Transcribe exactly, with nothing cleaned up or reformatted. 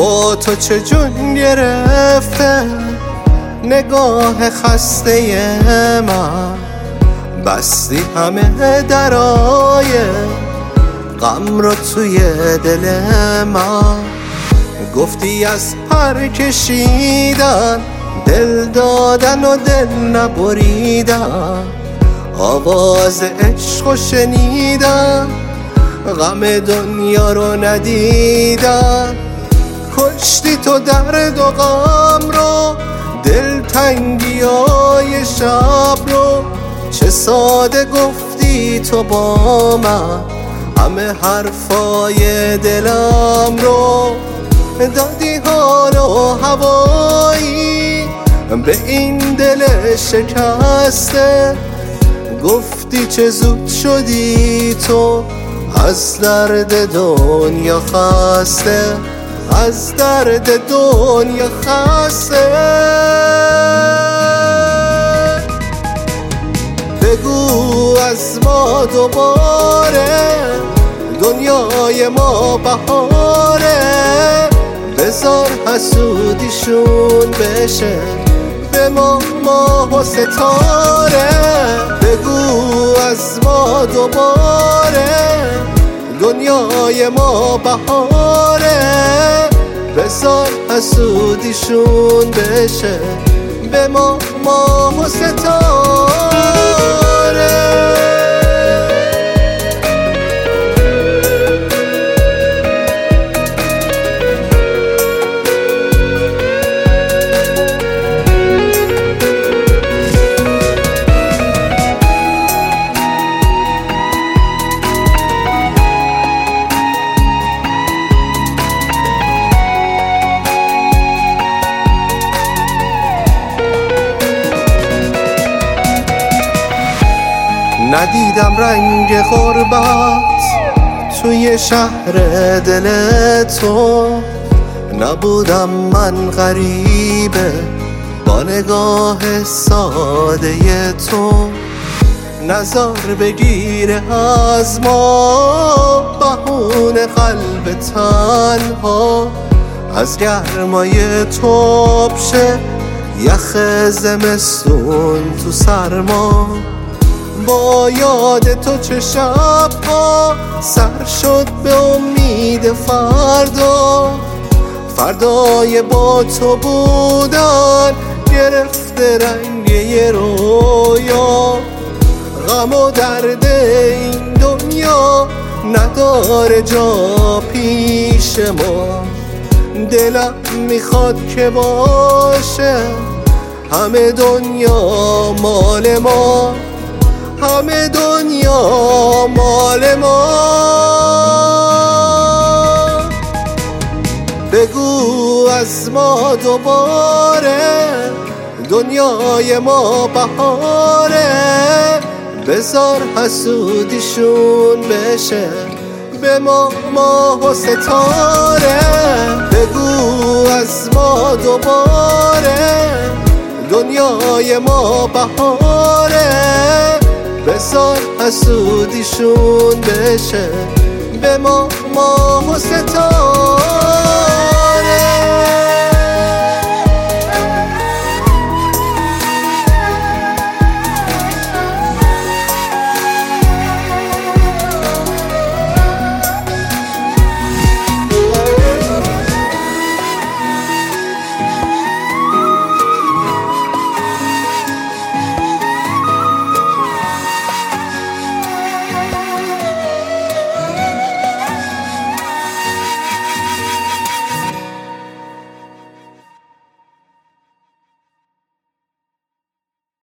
با تو چه جون گرفته نگاه خسته من، بستی همه درای غم رو توی دل من. گفتی از پر کشیدن دل دادن و دل نبریدن، آواز عشق رو شنیدن غم دنیا رو ندیدن. کشتی تو درد و غم رو، دل تنگی های شب رو، چه ساده گفتی تو با من همه حرفای دلم رو. دادی حال و هوایی به این دل شکسته، گفتی چه زود شدی تو از درد دنیا خسته، از درد دنیا خسته. بگو از ما دوباره دنیای ما بهاره، بذار حسودیشون بشه به ما ماه و ستاره. بگو از ما دوباره دنیای ما بهاره، بذار حسودیشون بشه به ما ماه و ستاره. ندیدم رنگ غربت توی شهر دل تو، نبودم من غریبه با نگاه ساده تو. نظر بگیره از ما بهون قلب تنها، از گرمای توب شه یخ زمستون تو سرما. با یاد تو چه شب‌ها سر شد به امید فردا، فردای با تو بودن گرفته رنگ یه رویا. غم و درد این دنیا نداره جا پیش ما، دلم میخواد که باشه همه دنیا مال ما، همه دنیا مال ما. بگو از ما دوباره دنیای ما بهاره، بذار حسودیشون بشه به ما ماه و ستاره. بگو از ما دوباره دنیای ما بهاره، بذار حسودیشون بشه به ما ماه و ستاره.